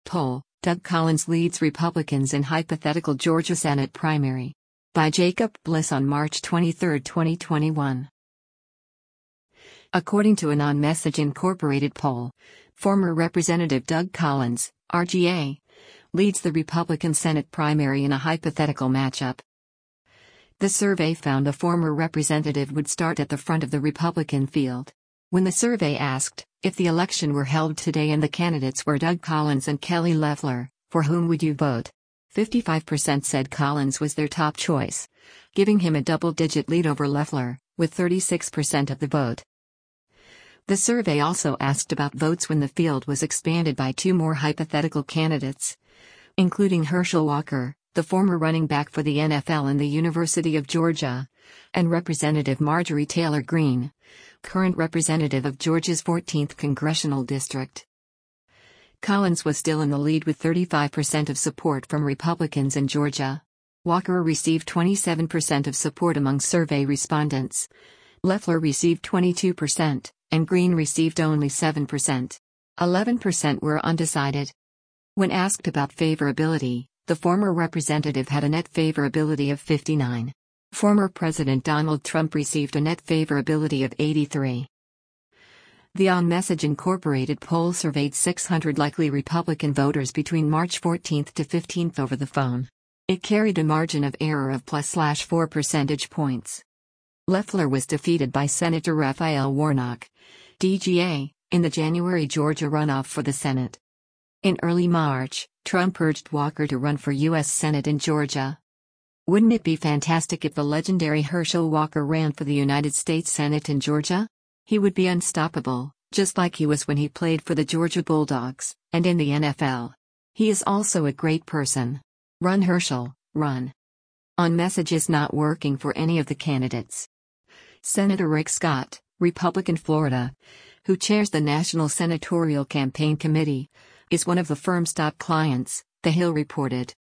poll, Doug Collins leads Republicans in hypothetical Georgia Senate primary. By Jacob Bliss on March 23, 2021. According to an On Message Incorporated poll, former Representative Doug Collins, RGA, leads the Republican Senate primary in a hypothetical matchup. The survey found the former representative would start at the front of the Republican field. When the survey asked, if the election were held today and the candidates were Doug Collins and Kelly Loeffler, for whom would you vote? 55% said Collins was their top choice, giving him a double-digit lead over Loeffler, with 36% of the vote. The survey also asked about votes when the field was expanded by two more hypothetical candidates, including Herschel Walker, the former running back for the NFL and the University of Georgia, and Representative Marjorie Taylor Greene, current representative of Georgia's 14th congressional district. Collins was still in the lead with 35% of support from Republicans in Georgia. Walker received 27% of support among survey respondents. Loeffler received 22%, and Greene received only 7%. 11% were undecided. When asked about favorability, the former representative had a net favorability of 59. Former President Donald Trump received a net favorability of 83. The On Message Incorporated poll surveyed 600 likely Republican voters between March 14 to 15 over the phone. It carried a margin of error of +4 percentage points. Loeffler was defeated by Senator Raphael Warnock, DGA, in the January Georgia runoff for the Senate. In early March, Trump urged Walker to run for U.S. Senate in Georgia. Wouldn't it be fantastic if the legendary Herschel Walker ran for the United States Senate in Georgia? He would be unstoppable, just like he was when he played for the Georgia Bulldogs, and in the NFL. He is also a great person. Run Herschel, run. On Message is not working for any of the candidates. Senator Rick Scott, Republican Florida, who chairs the National Senatorial Campaign Committee, is one of the firm's top clients, The Hill reported.